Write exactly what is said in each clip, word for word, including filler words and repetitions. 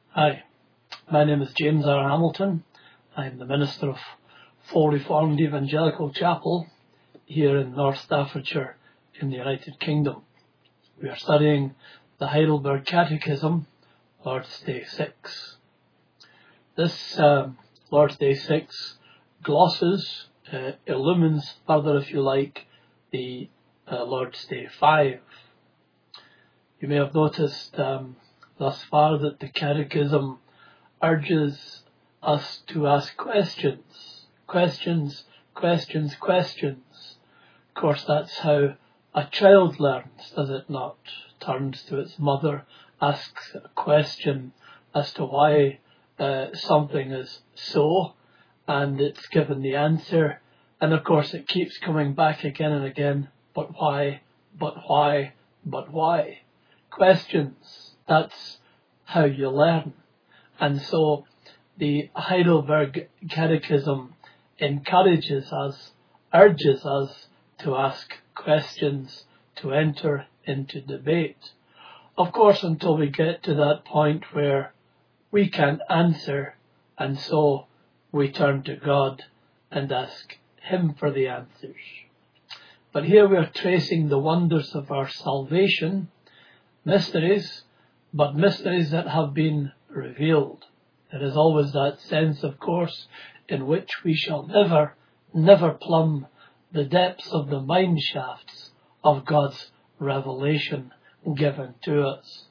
Hi, my name is James R. Hamilton. I'm the minister of Full Reformed Evangelical Chapel here in North Staffordshire in the United Kingdom. We are studying the Heidelberg Catechism, Lord's Day six. This um, Lord's Day six glosses, uh, illumines further, if you like, the uh, Lord's Day five. You may have noticed um, thus far that the Catechism urges us to ask questions, questions, questions, questions. Of course, that's how a child learns, does it not? Turns to its mother, asks a question as to why uh, something is so, and it's given the answer, and of course it keeps coming back again and again, but why, but why, but why? Questions, that's how you learn. And so the Heidelberg Catechism encourages us, urges us to ask questions, to enter into debate. Of course, until we get to that point where we can't answer, and so we turn to God and ask Him for the answers. But here we are tracing the wonders of our salvation, mysteries, but mysteries that have been revealed. There is always that sense, of course, in which we shall never, never plumb the depths of the mine shafts of God's revelation given to us.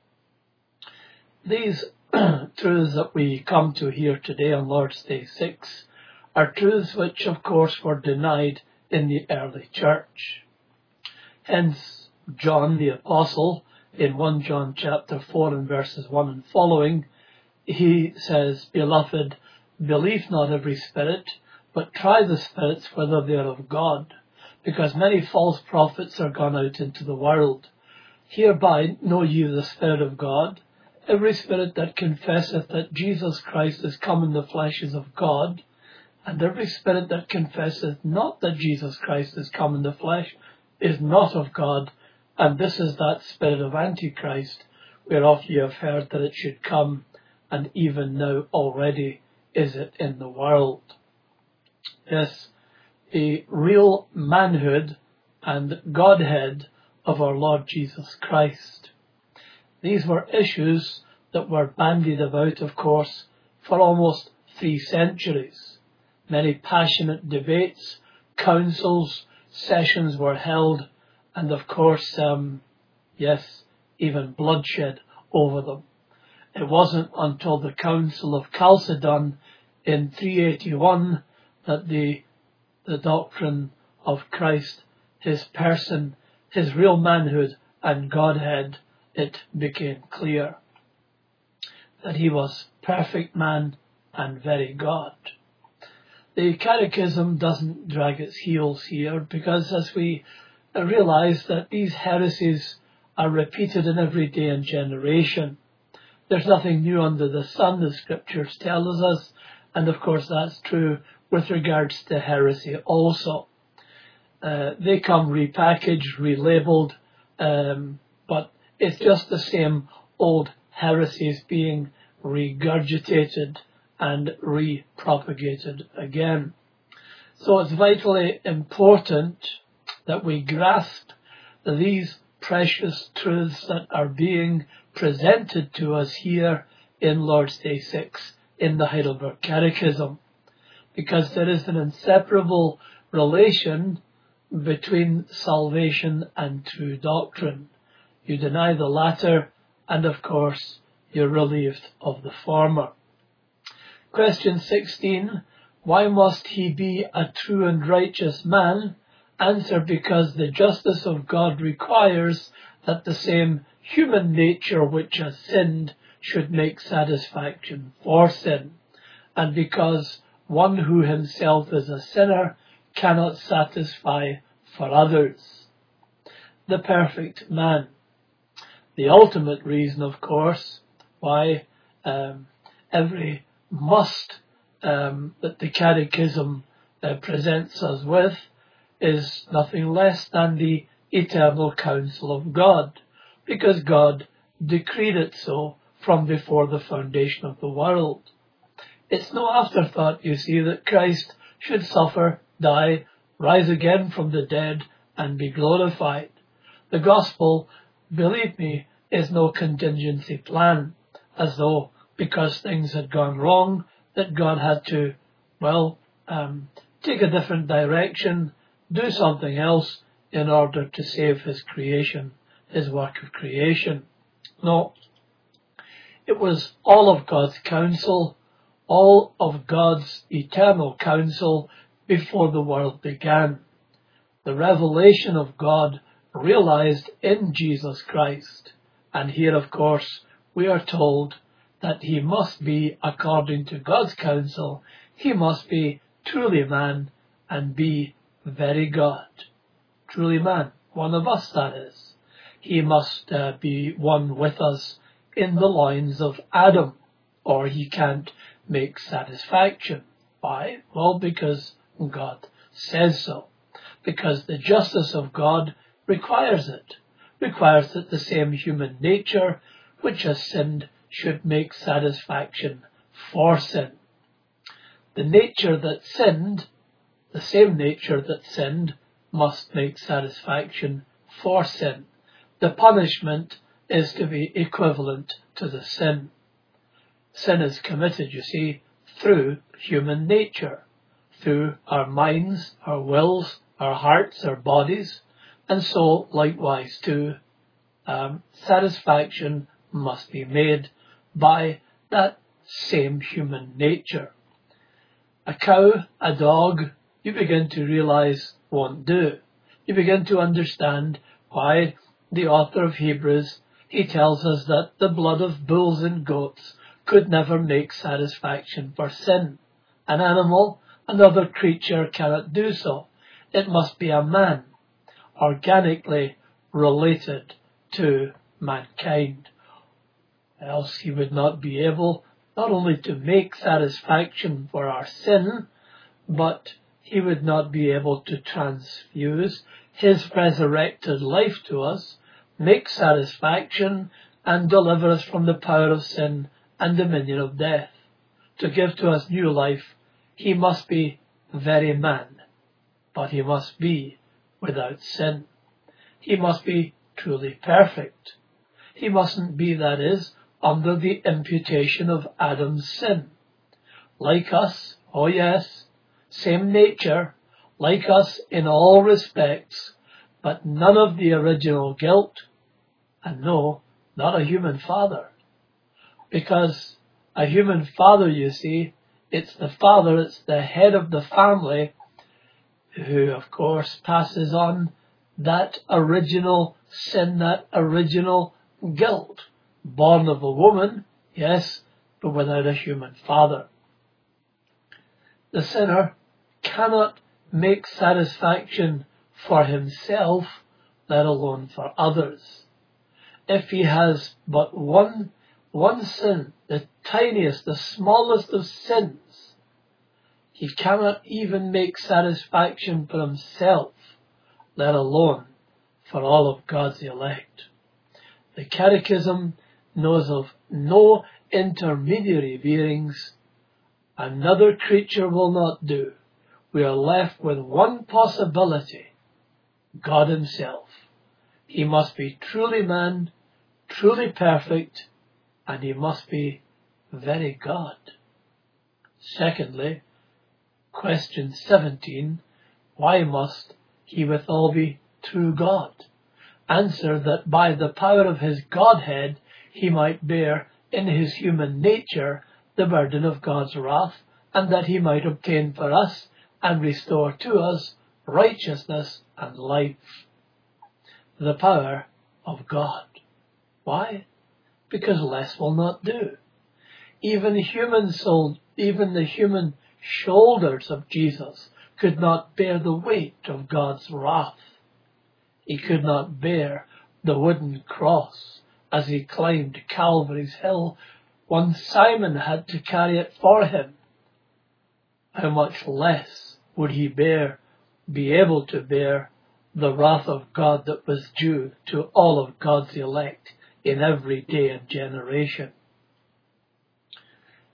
These truths that we come to here today on Lord's Day six are truths which, of course, were denied in the early church. Hence, John the Apostle, in First John chapter four and verses one and following, he says, "Beloved, believe not every spirit, but try the spirits whether they are of God, because many false prophets are gone out into the world. Hereby know ye the Spirit of God. Every spirit that confesseth that Jesus Christ is come in the flesh is of God, and every spirit that confesseth not that Jesus Christ is come in the flesh is not of God. And this is that spirit of Antichrist, whereof ye have heard that it should come, and even now already is it in the world." Yes, the real manhood and Godhead of our Lord Jesus Christ. These were issues that were bandied about, of course, for almost three centuries. Many passionate debates, councils, sessions were held, and of course, um, yes, even bloodshed over them. It wasn't until the Council of Chalcedon in three eighty-one that the, the doctrine of Christ, His person, His real manhood and Godhead, it became clear that He was perfect man and very God. The Catechism doesn't drag its heels here, because as we realize that these heresies are repeated in every day and generation, there's nothing new under the sun, the Scriptures tell us, and of course that's true with regards to heresy also. Uh, they come repackaged, relabeled, um, but it's just the same old heresies being regurgitated and repropagated again. So it's vitally important that we grasp these precious truths that are being presented to us here in Lord's Day six in the Heidelberg Catechism, because there is an inseparable relation between salvation and true doctrine. You deny the latter, and of course you're relieved of the former. Question sixteen, why must he be a true and righteous man? Answer, because the justice of God requires that the same human nature which has sinned should make satisfaction for sin, and because one who himself is a sinner cannot satisfy for others. The perfect man. The ultimate reason, of course, why um, every must um, that the Catechism uh, presents us with is nothing less than the eternal counsel of God, because God decreed it so from before the foundation of the world. It's no afterthought, you see, that Christ should suffer, die, rise again from the dead, and be glorified. The gospel, believe me, is no contingency plan, as though because things had gone wrong, that God had to, well, um, take a different direction, do something else in order to save his creation, his work of creation. No, it was all of God's counsel, all of God's eternal counsel before the world began. The revelation of God realized in Jesus Christ. And here, of course, we are told that he must be, according to God's counsel, he must be truly man and be very God. Truly man, one of us that is. He must uh, be one with us in the loins of Adam, or he can't make satisfaction. Why? Well, because God says so. Because the justice of God requires it. Requires that the same human nature which has sinned should make satisfaction for sin. The nature that sinned, the same nature that sinned, must make satisfaction for sin. The punishment is to be equivalent to the sin. Sin is committed, you see, through human nature, through our minds, our wills, our hearts, our bodies, and so likewise too, um, satisfaction must be made by that same human nature. A cow, a dog, you begin to realize won't do. You begin to understand why the author of Hebrews, he tells us that the blood of bulls and goats could never make satisfaction for sin. An animal, another creature cannot do so. It must be a man, organically related to mankind. Else he would not be able not only to make satisfaction for our sin, but he would not be able to transfuse his resurrected life to us, make satisfaction, and deliver us from the power of sin and dominion of death. To give to us new life, he must be very man, but he must be without sin. He must be truly perfect. He mustn't be, that is, under the imputation of Adam's sin. Like us, oh yes, same nature, like us in all respects, but none of the original guilt, and no, not a human father. Because a human father, you see, it's the father, it's the head of the family, who of course passes on that original sin, that original guilt. Born of a woman, yes, but without a human father. The sinner cannot make satisfaction for himself, let alone for others. If he has but one, one sin, the tiniest, the smallest of sins, he cannot even make satisfaction for himself, let alone for all of God's elect. The Catechism knows of no intermediary beings. Another creature will not do. We are left with one possibility, God himself. He must be truly man, truly perfect, and he must be very God. Secondly, question seventeen, why must he withal be true God? Answer that by the power of his Godhead he might bear in his human nature the burden of God's wrath, and that he might obtain for us and restore to us righteousness and life. The power of God. Why? Because less will not do. Even human soul, even the human shoulders of Jesus could not bear the weight of God's wrath. He could not bear the wooden cross as he climbed Calvary's hill. One Simon had to carry it for him. How much less would he bear, be able to bear the wrath of God that was due to all of God's elect in every day and generation?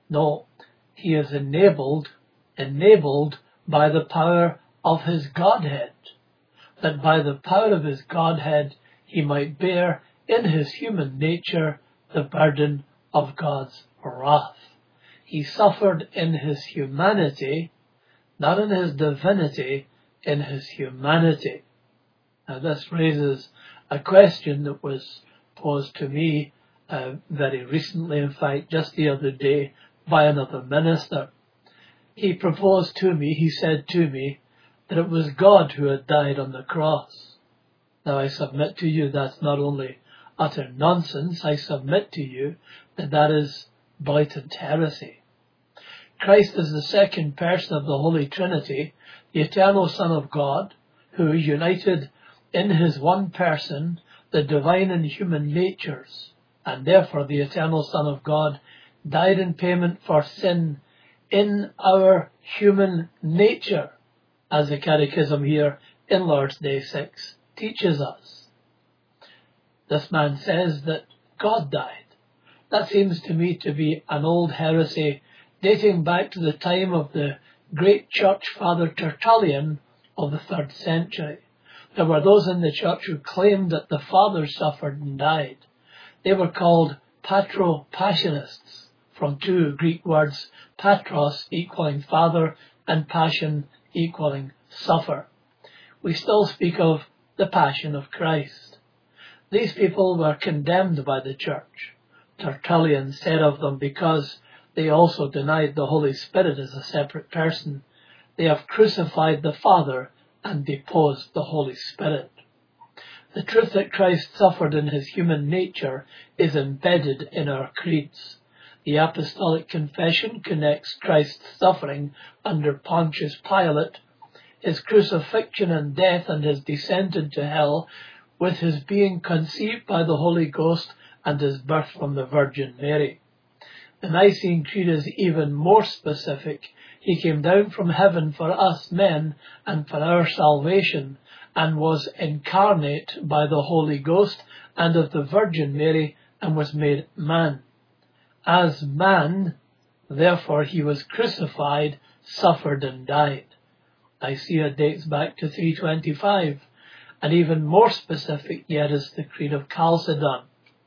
No, he is enabled, enabled by the power of his Godhead, that by the power of his Godhead he might bear in his human nature the burden of God's wrath. He suffered in his humanity, not in his divinity, in his humanity. Now this raises a question that was posed to me uh, very recently, in fact, just the other day, by another minister. He proposed to me, he said to me, that it was God who had died on the cross. Now I submit to you that's not only utter nonsense, I submit to you that that is blatant heresy. Christ is the second person of the Holy Trinity, the eternal Son of God, who, united in his one person, the divine and human natures, and therefore the eternal Son of God, died in payment for sin in our human nature, as the Catechism here in Lord's Day six teaches us. This man says that God died. That seems to me to be an old heresy dating back to the time of the great church father Tertullian of the third century. There were those in the church who claimed that the Father suffered and died. They were called patro-passionists, from two Greek words, patros equaling father and passion equaling suffer. We still speak of the passion of Christ. These people were condemned by the church. Tertullian said of them, because they also denied the Holy Spirit as a separate person, they have crucified the Father and deposed the Holy Spirit. The truth that Christ suffered in his human nature is embedded in our creeds. The Apostolic Confession connects Christ's suffering under Pontius Pilate, his crucifixion and death and his descent into hell, with his being conceived by the Holy Ghost and his birth from the Virgin Mary. The Nicene Creed is even more specific. He came down from heaven for us men and for our salvation, and was incarnate by the Holy Ghost and of the Virgin Mary, and was made man. As man, therefore, he was crucified, suffered, and died. Nicaea dates back to three twenty-five, and even more specific yet is the Creed of Chalcedon.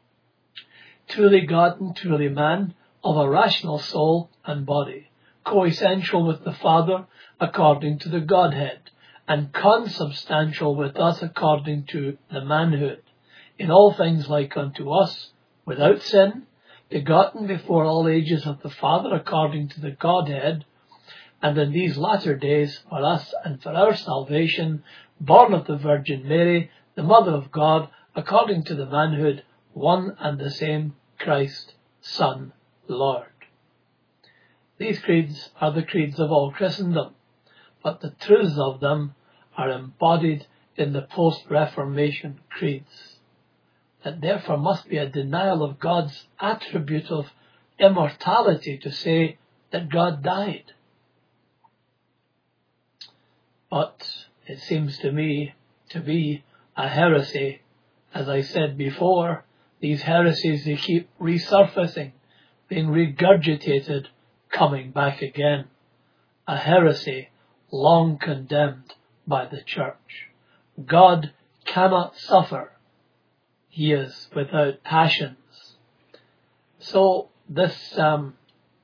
Truly God and truly man, of a rational soul and body, coessential with the Father according to the Godhead, and consubstantial with us according to the manhood, in all things like unto us, without sin, begotten before all ages of the Father according to the Godhead, and in these latter days for us and for our salvation, born of the Virgin Mary, the Mother of God, according to the manhood, one and the same Christ, Son, Lord. These creeds are the creeds of all Christendom, but the truths of them are embodied in the post-Reformation creeds. That therefore must be a denial of God's attribute of immortality to say that God died. But it seems to me to be a heresy. As I said before, these heresies, they keep resurfacing, being regurgitated, coming back again. A heresy long condemned by the church. God cannot suffer. He is without passions. So this um,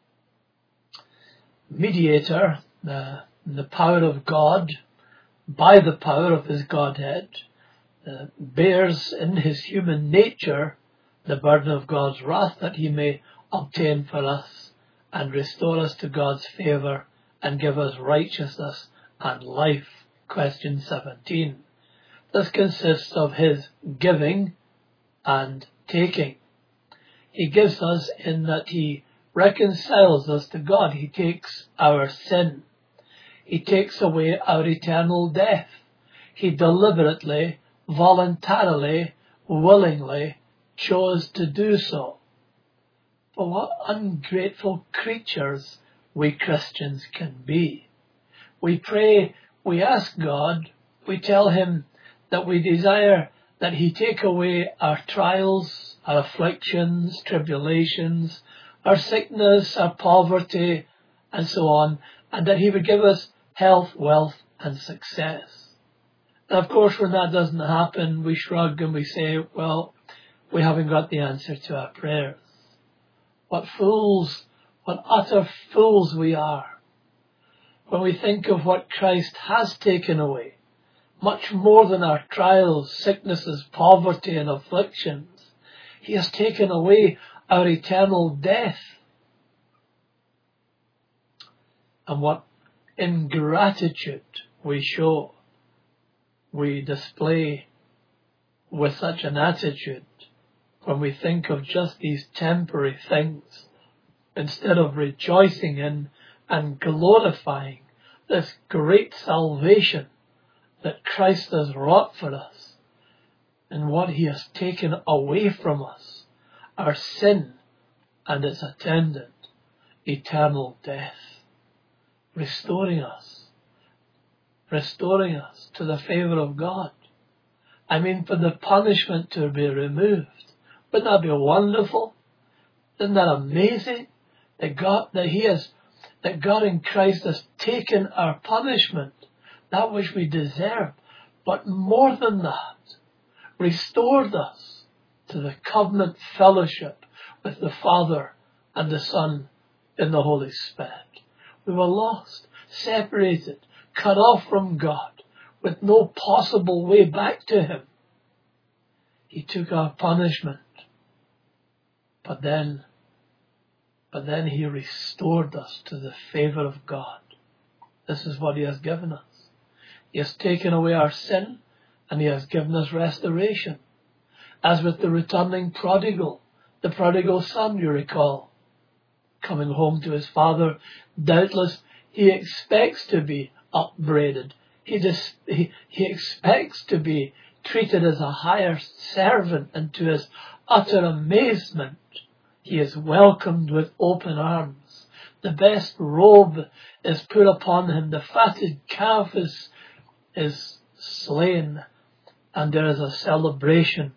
mediator, uh, the power of God, by the power of his Godhead, uh, bears in his human nature the burden of God's wrath, that he may obtain for us and restore us to God's favour and give us righteousness and life. Question seventeen. This consists of his giving and taking. He gives us in that he reconciles us to God. He takes our sin. He takes away our eternal death. He deliberately, voluntarily, willingly chose to do so. But what ungrateful creatures we Christians can be. We pray, we ask God, we tell him that we desire that he take away our trials, our afflictions, tribulations, our sickness, our poverty, and so on, and that he would give us health, wealth, and success. And of course, when that doesn't happen, we shrug and we say, well, we haven't got the answer to our prayers. What fools, what utter fools we are when we think of what Christ has taken away, much more than our trials, sicknesses, poverty, and afflictions. He has taken away our eternal death. And what ingratitude we show, we display with such an attitude when we think of just these temporary things, instead of rejoicing in and glorifying this great salvation that Christ has wrought for us and what he has taken away from us, our sin and its attendant, eternal death, restoring us, restoring us to the favour of God. I mean, for the punishment to be removed. Wouldn't that be wonderful? Isn't that amazing? That God, that He has, that God in Christ has taken our punishment, that which we deserve, but more than that, restored us to the covenant fellowship with the Father and the Son in the Holy Spirit. We were lost, separated, cut off from God, with no possible way back to Him. He took our punishment, but then, but then He restored us to the favour of God. This is what He has given us. He has taken away our sin, and He has given us restoration. As with the returning prodigal, the prodigal son, you recall, coming home to his father, doubtless he expects to be upbraided. He, dis- he, he expects to be treated as a higher servant, and to his utter amazement, he is welcomed with open arms. The best robe is put upon him. The fatted calf is, is slain, and there is a celebration,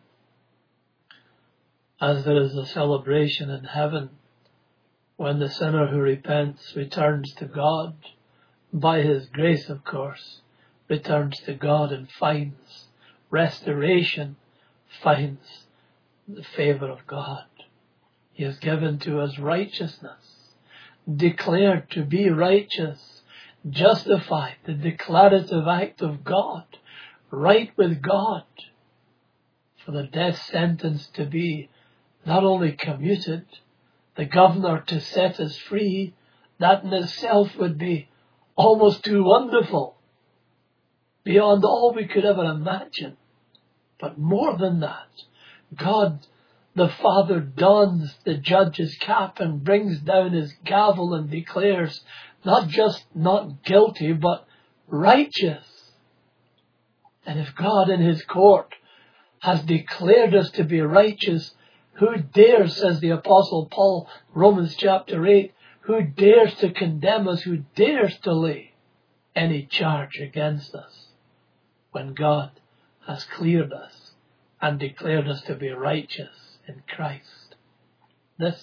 as there is a celebration in heaven when the sinner who repents returns to God, by His grace, of course, returns to God and finds restoration, finds the favour of God. He has given to us righteousness, declared to be righteous, justified, the declarative act of God, right with God, for the death sentence to be not only commuted, the governor to set us free. That in itself would be almost too wonderful, beyond all we could ever imagine. But more than that, God the Father dons the judge's cap and brings down his gavel and declares not just not guilty, but righteous. And if God in His court has declared us to be righteous, who dares, says the Apostle Paul, Romans chapter eight, who dares to condemn us, who dares to lay any charge against us, when God has cleared us and declared us to be righteous in Christ? This,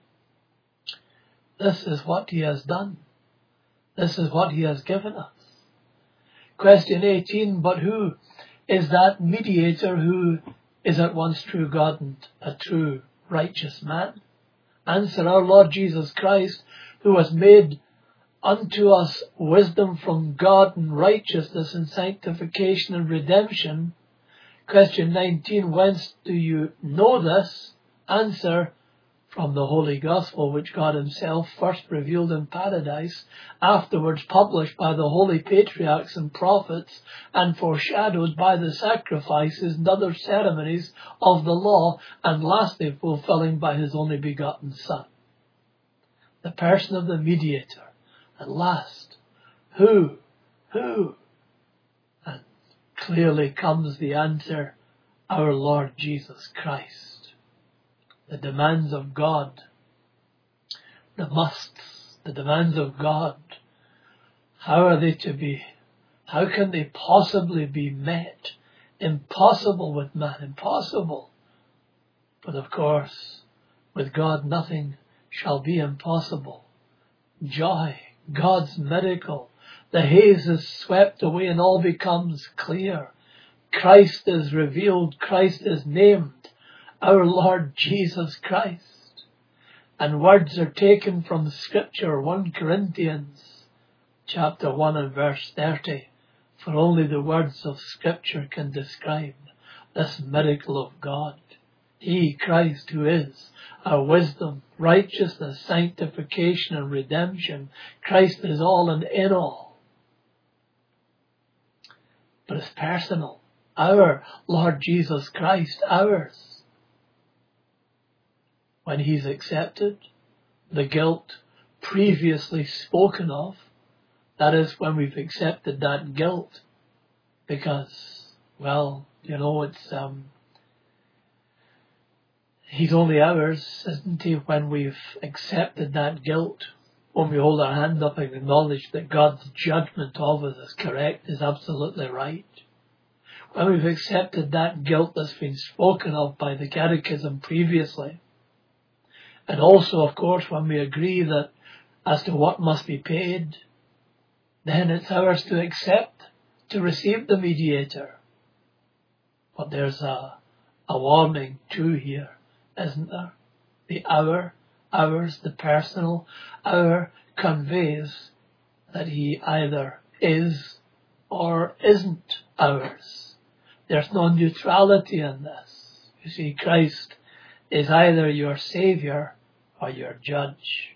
this is what He has done. This is what He has given us. Question eighteen, but who is that mediator who is at once true God and a true righteous man? Answer, our Lord Jesus Christ, who has made unto us wisdom from God and righteousness and sanctification and redemption. Question nineteen, whence do you know this? Answer, from the Holy Gospel, which God Himself first revealed in paradise, afterwards published by the holy patriarchs and prophets, and foreshadowed by the sacrifices and other ceremonies of the law, and lastly fulfilling by His only begotten Son. The person of the mediator. And last, who? Who? And clearly comes the answer, our Lord Jesus Christ. The demands of God, the musts, the demands of God, how are they to be, how can they possibly be met? Impossible with man, impossible. But of course, with God nothing shall be impossible. Joy, God's miracle. The haze is swept away and all becomes clear. Christ is revealed, Christ is named, our Lord Jesus Christ. And words are taken from Scripture, First Corinthians chapter one and verse thirty. For only the words of Scripture can describe this miracle of God. He, Christ, who is our wisdom, righteousness, sanctification and redemption. Christ is all and in all. But it's personal. Our Lord Jesus Christ, ours. When He's accepted, the guilt previously spoken of, that is when we've accepted that guilt, because, well, you know, it's, um, He's only ours, isn't He, when we've accepted that guilt, when we hold our hand up and acknowledge that God's judgment of us is correct, is absolutely right. When we've accepted that guilt that's been spoken of by the Catechism previously, and also, of course, when we agree that as to what must be paid, then it's ours to accept, to receive the mediator. But there's a, a warning too here, isn't there? The our, ours, the personal, our conveys that He either is or isn't ours. There's no neutrality in this. You see, Christ is either your Saviour or your judge.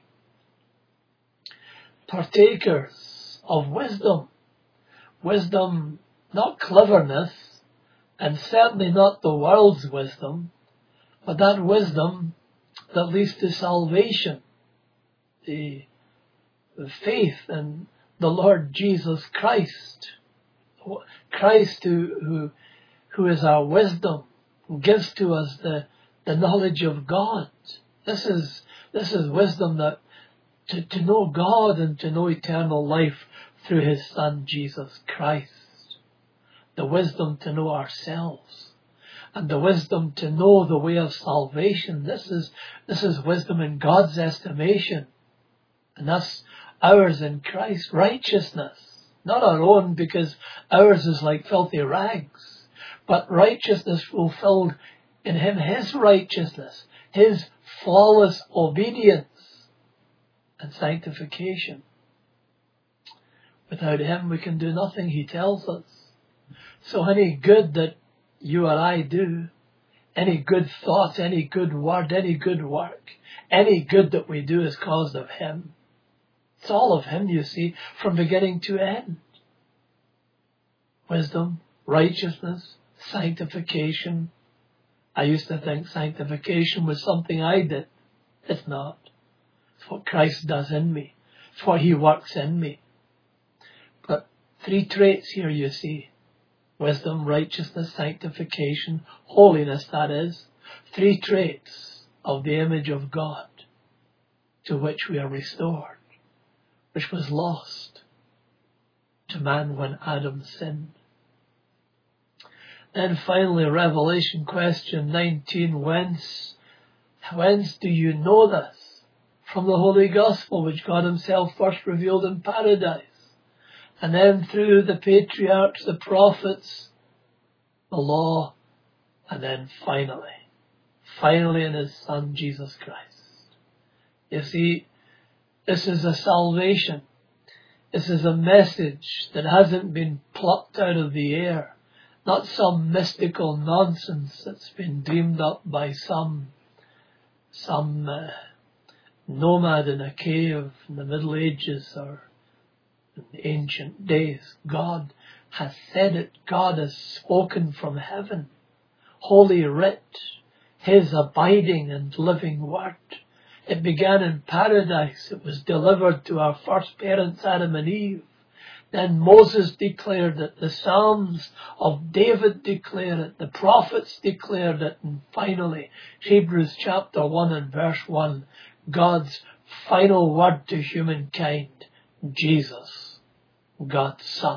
Partakers of wisdom. Wisdom, not cleverness, and certainly not the world's wisdom, but that wisdom that leads to salvation. The, the faith in the Lord Jesus Christ. Christ who, who, who is our wisdom, gives to us the, the knowledge of God. This is, this is wisdom that to, to know God and to know eternal life through His Son Jesus Christ. The wisdom to know ourselves. And the wisdom to know the way of salvation. This is, this is wisdom in God's estimation. And that's ours in Christ. Righteousness. Not our own, because ours is like filthy rags. But righteousness fulfilled in Him, His righteousness, His flawless obedience and sanctification. Without Him we can do nothing, He tells us. So any good that you or I do, any good thought, any good word, any good work, any good that we do is caused of Him. It's all of Him, you see, from beginning to end. Wisdom, righteousness, sanctification. I used to think sanctification was something I did. It's not. It's what Christ does in me. It's what He works in me. But three traits here you see. Wisdom, righteousness, sanctification, holiness, that is. Three traits of the image of God to which we are restored, which was lost to man when Adam sinned. Then finally, Revelation question nineteen, whence, whence do you know this? From the Holy Gospel, which God Himself first revealed in paradise. And then through the patriarchs, the prophets, the law, and then finally, finally in His Son, Jesus Christ. You see, this is a salvation. This is a message that hasn't been plucked out of the air. Not some mystical nonsense that's been dreamed up by some, some uh, nomad in a cave in the Middle Ages or in the ancient days. God has said it. God has spoken from heaven. Holy Writ, His abiding and living Word. It began in paradise. It was delivered to our first parents, Adam and Eve. Then Moses declared it. The Psalms of David declare it. The prophets declared it. And finally, Hebrews chapter one and verse one, God's final word to humankind, Jesus, God's Son.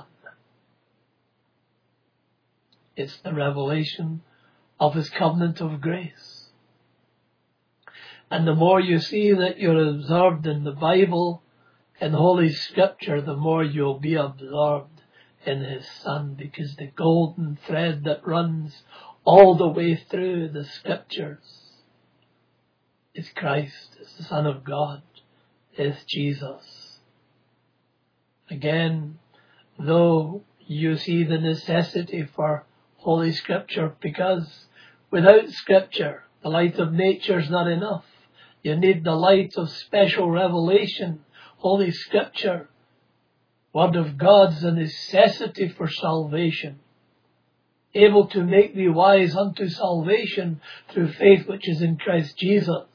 It's the revelation of His covenant of grace. And the more you see that you're absorbed in the Bible and Holy Scripture, the more you'll be absorbed in His Son, because the golden thread that runs all the way through the Scriptures is Christ, is the Son of God, is Jesus. Again, though you see the necessity for Holy Scripture, because without Scripture, the light of nature is not enough. You need the light of special revelation. Holy Scripture, Word of God's a necessity for salvation, able to make thee wise unto salvation through faith which is in Christ Jesus.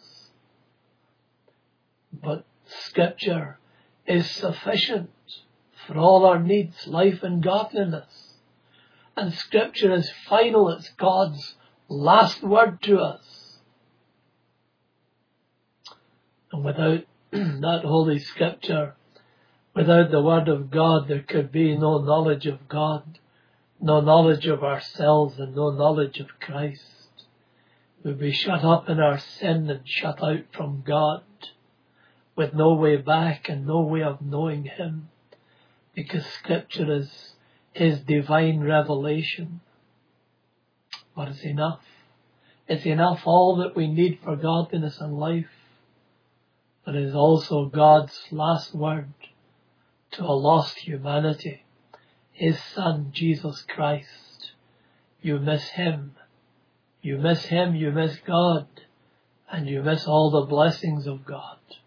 But Scripture is sufficient for all our needs, life and godliness. And Scripture is final, it's God's last word to us. And without that Holy Scripture, without the Word of God, there could be no knowledge of God, no knowledge of ourselves, and no knowledge of Christ. We'd be shut up in our sin and shut out from God, with no way back and no way of knowing Him, because Scripture is His divine revelation. But it's enough. It's enough, all that we need for godliness and life. But it is also God's last word to a lost humanity. His Son, Jesus Christ. You miss Him. You miss Him, you miss God, and you miss all the blessings of God.